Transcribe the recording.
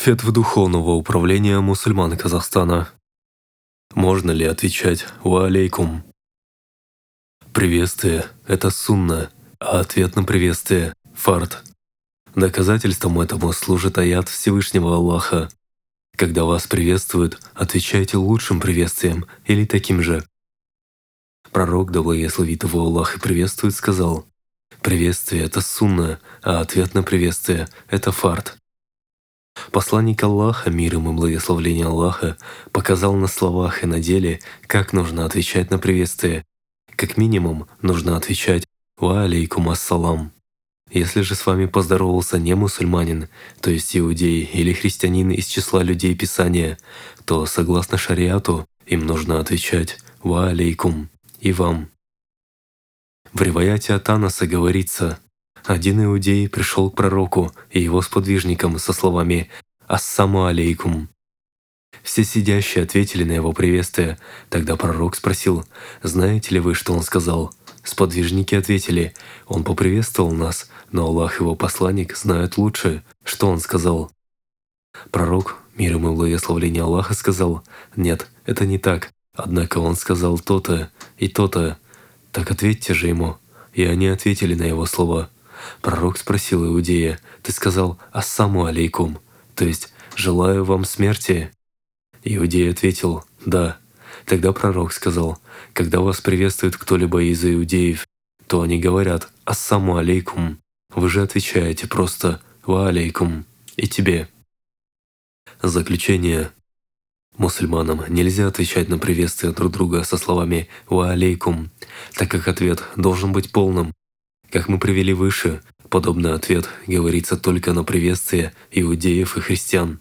Ветвь Духовного управления мусульман Казахстана. Можно ли отвечать «Ва алейкум»? Приветствие – это сунна, а ответ на приветствие – фард. Доказательством этому служит аят Всевышнего Аллаха. Когда вас приветствуют, отвечайте лучшим приветствием или таким же. Пророк, да благословит его Аллах и приветствует, сказал: «Приветствие – это сунна, а ответ на приветствие – это фард». Посланник Аллаха, мир ему и благословение Аллаха, показал на словах и на деле, как нужно отвечать на приветствие. Как минимум, нужно отвечать «Ва алейкум ассалам». Если же с вами поздоровался не мусульманин, то есть иудей или христианин из числа людей Писания, то, согласно шариату, им нужно отвечать «Ва алейкум» и «Вам». В риваяте от Анаса говорится: один иудей пришел к пророку и его сподвижникам со словами «Ассаму алейкум». Все сидящие ответили на его приветствие. Тогда пророк спросил: «Знаете ли вы, что он сказал?» Сподвижники ответили: «Он поприветствовал нас, но Аллах и его посланник знают лучше, что он сказал». Пророк, мир ему и благословение Аллаха, сказал: «Нет, это не так. Однако он сказал то-то и то-то. Так ответьте же ему». И они ответили на его слова. Пророк спросил иудея: «Ты сказал «Ассаму алейкум», то есть «желаю вам смерти»?» Иудей ответил: «Да». Тогда пророк сказал: «Когда вас приветствует кто-либо из иудеев, то они говорят «Ассаму алейкум». Вы же отвечаете просто «Ва алейкум» и тебе». Заключение. Мусульманам нельзя отвечать на приветствие друг друга со словами «Ва алейкум», так как ответ должен быть полным. Как мы привели выше, подобный ответ говорится только на приветствие иудеев и христиан.